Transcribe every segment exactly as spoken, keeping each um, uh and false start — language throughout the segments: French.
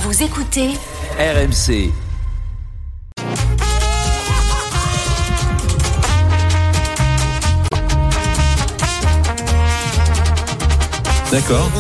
Vous écoutez R M C. D'accord.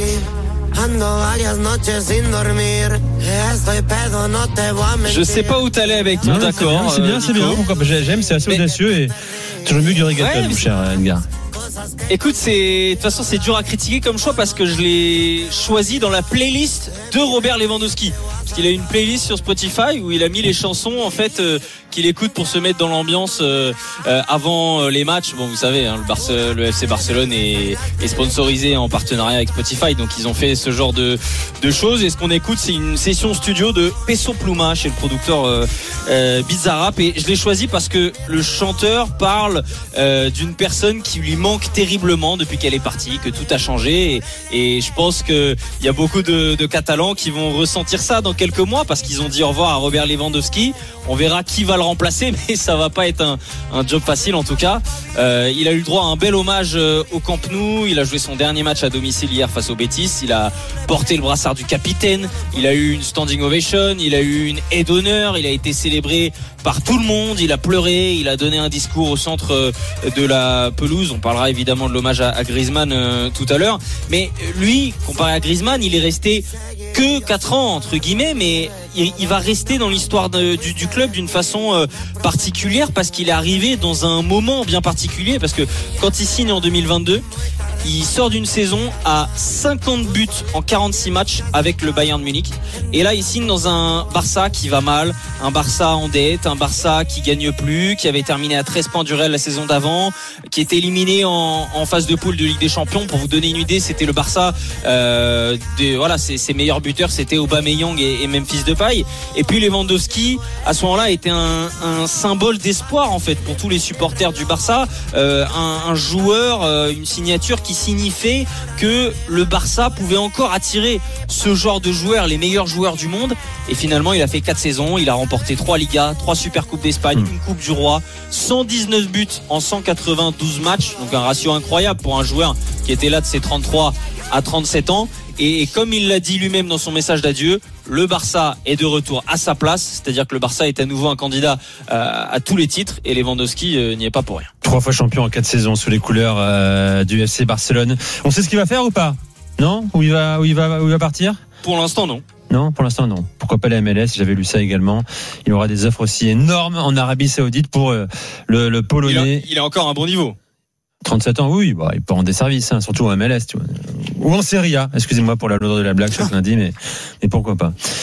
Je sais pas où t'allais avec ton Non, d'accord. C'est bien, c'est bien. C'est bien. Pourquoi j'aime, c'est assez audacieux et toujours mieux du reggaeton, Ouais, mon cher Edgar. Écoute, c'est de toute façon c'est dur à critiquer comme choix parce que je l'ai choisi dans la playlist de Robert Lewandowski. Parce qu'il a une playlist sur Spotify où il a mis les chansons en fait euh, qu'il écoute pour se mettre dans l'ambiance euh, euh, avant euh, les matchs. Bon, vous savez, hein, le, Barce- le F C Barcelone est, est sponsorisé en partenariat avec Spotify, donc ils ont fait ce genre de, de choses. Et ce qu'on écoute, c'est une session studio de Peso Pluma chez le producteur euh, euh, Bizarrap. Et je l'ai choisi parce que le chanteur parle euh, d'une personne qui lui manque terriblement depuis qu'elle est partie, que tout a changé. Et, et je pense que il y a beaucoup de, de Catalans qui vont ressentir ça dans quelques mois parce qu'ils ont dit au revoir à Robert Lewandowski. On verra qui va le remplacer, mais ça va pas être un, un job facile en tout cas. Euh, il a eu le droit à un bel hommage euh, au Camp Nou. Il a joué son dernier match à domicile hier face au Betis. Il a porté le brassard du capitaine. Il a eu une standing ovation. Il a eu une aide d'honneur. Il a été célébré par tout le monde. Il a pleuré. Il a donné un discours au centre euh, de la pelouse. On parlera évidemment de l'hommage à, à Griezmann euh, tout à l'heure. Mais lui, comparé à Griezmann, il est resté que quatre ans entre guillemets, mais il, il va rester dans l'histoire de, du, du club d'une façon euh, particulière parce qu'il est arrivé dans un moment bien particulier. Parce que quand il signe en deux mille vingt-deux, il sort d'une saison à cinquante buts en quarante-six matchs avec le Bayern de Munich. Et là, il signe dans un Barça qui va mal, un Barça en dette, un Barça qui gagne plus, qui avait terminé à treize points du Real la saison d'avant, qui était éliminé en, en phase de poule de Ligue des Champions. Pour vous donner une idée, c'était le Barça, euh, de, voilà, ses, ses meilleurs buteurs, c'était Aubameyang et, et Memphis Depay. Et puis Lewandowski, à ce moment-là, était un, un symbole d'espoir en fait pour tous les supporters du Barça, euh, un, un joueur, euh, une signature qui signifiait que le Barça pouvait encore attirer ce genre de joueurs, les meilleurs joueurs du monde. Et finalement, il a fait quatre saisons, il a remporté trois Ligas, trois Super Coupes d'Espagne, mmh. une Coupe du Roi, cent dix-neuf buts en cent quatre-vingt-douze matchs, donc un ratio incroyable pour un joueur qui était là de ses trente-trois à trente-sept ans. Et comme il l'a dit lui-même dans son message d'adieu, le Barça est de retour à sa place, c'est-à-dire que le Barça est à nouveau un candidat euh, à tous les titres et Lewandowski euh, n'y est pas pour rien. Trois fois champion en quatre saisons sous les couleurs euh, du F C Barcelone. On sait ce qu'il va faire ou pas ? Non ? Où il va, où il va, où il va partir ? Pour l'instant, non. Non, pour l'instant, non. Pourquoi pas la M L S ? J'avais lu ça également. Il y aura des offres aussi énormes en Arabie Saoudite pour euh, le, le Polonais. Il a, il a encore un bon niveau. trente-sept ans, oui, bah, il peut rendre des services, hein, surtout en M L S, tu vois. Ou en Serie A. Excusez-moi pour la lourdeur de la blague chaque lundi, mais, mais pourquoi pas.